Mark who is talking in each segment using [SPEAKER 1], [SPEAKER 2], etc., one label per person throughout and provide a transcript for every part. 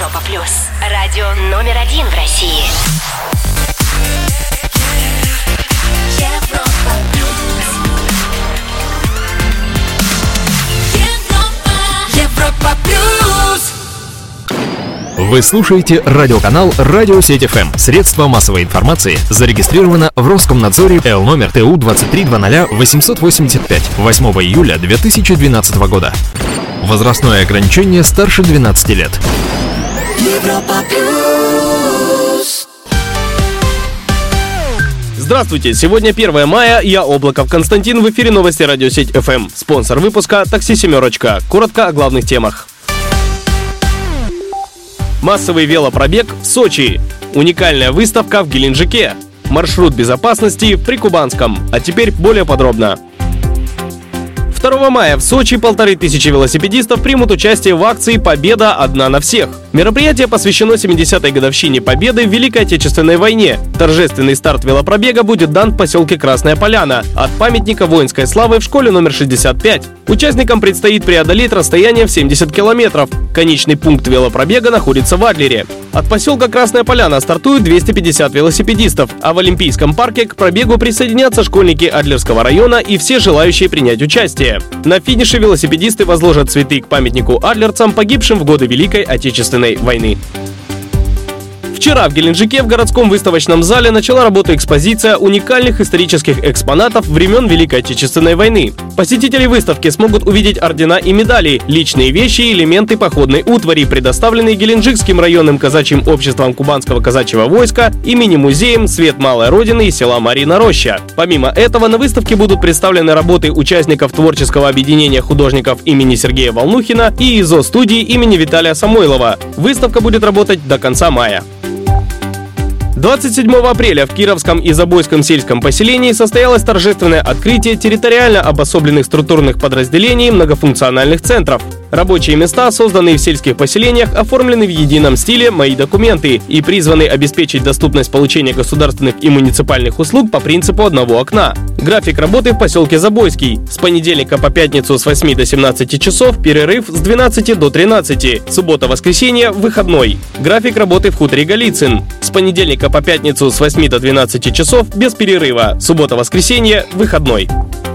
[SPEAKER 1] Европа плюс. Радио номер 1 в России. Европа плюс. Европа плюс.
[SPEAKER 2] Вы слушаете радиоканал «Радиосеть ФМ». Средство массовой информации зарегистрировано в Роскомнадзоре Л номер ТУ 2300-885 8 июля 2012 года. Возрастное ограничение старше 12 лет.
[SPEAKER 1] Европа плюс.
[SPEAKER 3] Здравствуйте, сегодня 1 мая, я Облаков Константин, в эфире новости «Радиосеть ФМ». Спонсор выпуска «Такси Семерочка». Коротко о главных темах. Массовый велопробег в Сочи. Уникальная выставка в Геленджике. Маршрут безопасности в Прикубанском. А теперь более подробно. 2 мая в Сочи 1500 велосипедистов примут участие в акции «Победа одна на всех». Мероприятие посвящено 70-й годовщине Победы в Великой Отечественной войне. Торжественный старт велопробега будет дан в поселке Красная Поляна от памятника воинской славы в школе номер 65. Участникам предстоит преодолеть расстояние в 70 километров. Конечный пункт велопробега находится в Адлере. От поселка Красная Поляна стартуют 250 велосипедистов, а в Олимпийском парке к пробегу присоединятся школьники Адлерского района и все желающие принять участие. На финише велосипедисты возложат цветы к памятнику адлерцам, погибшим в годы Великой Отечественной войны. Вчера в Геленджике в городском выставочном зале начала работу экспозиция уникальных исторических экспонатов времен Великой Отечественной войны. Посетители выставки смогут увидеть ордена и медали, личные вещи и элементы походной утвари, предоставленные Геленджикским районным казачьим обществом Кубанского казачьего войска и мини-музеем «Свет Малой Родины» и села Марьина Роща. Помимо этого, на выставке будут представлены работы участников творческого объединения художников имени Сергея Волнухина и ИЗО-студии имени Виталия Самойлова. Выставка будет работать до конца мая. 27 апреля в Кировском и Забойском сельском поселении состоялось торжественное открытие территориально обособленных структурных подразделений многофункциональных центров. Рабочие места, созданные в сельских поселениях, оформлены в едином стиле «Мои документы» и призваны обеспечить доступность получения государственных и муниципальных услуг по принципу одного окна. График работы в поселке Забойский. С понедельника по пятницу с 8 до 17 часов, перерыв с 12 до 13. Суббота-воскресенье – выходной. График работы в хуторе Голицын. С понедельника по пятницу с 8 до 12 часов без перерыва. Суббота-воскресенье – выходной.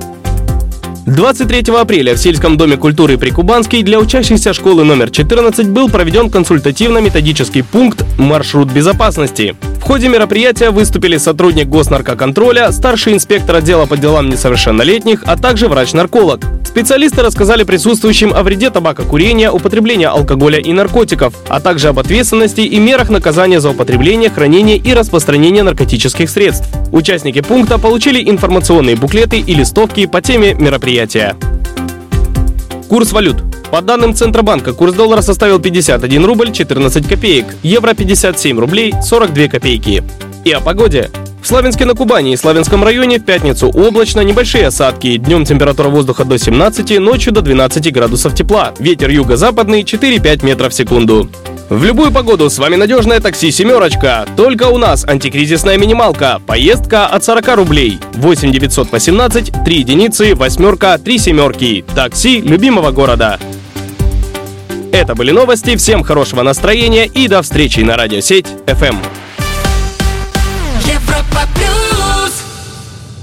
[SPEAKER 3] 23 апреля в сельском доме культуры Прикубанский для учащихся школы номер 14 был проведен консультативно-методический пункт «Маршрут безопасности». В ходе мероприятия выступили сотрудник госнаркоконтроля, старший инспектор отдела по делам несовершеннолетних, а также врач-нарколог. Специалисты рассказали присутствующим о вреде табакокурения, употребления алкоголя и наркотиков, а также об ответственности и мерах наказания за употребление, хранение и распространение наркотических средств. Участники пункта получили информационные буклеты и листовки по теме мероприятия. Курс валют. По данным Центробанка, курс доллара составил 51 рубль 14 копеек, евро 57 рублей 42 копейки. И о погоде. В Славянске на Кубани и Славянском районе в пятницу облачно, небольшие осадки. Днем температура воздуха до 17, ночью до 12 градусов тепла. Ветер юго-западный 4-5 метров в секунду. В любую погоду с вами надежное такси «Семерочка». Только у нас антикризисная минималка. Поездка от 40 рублей. 8 918 3 единицы, восьмерка, 3 семерки. Такси любимого города. Это были новости. Всем хорошего настроения и до встречи на радиосеть ФМ.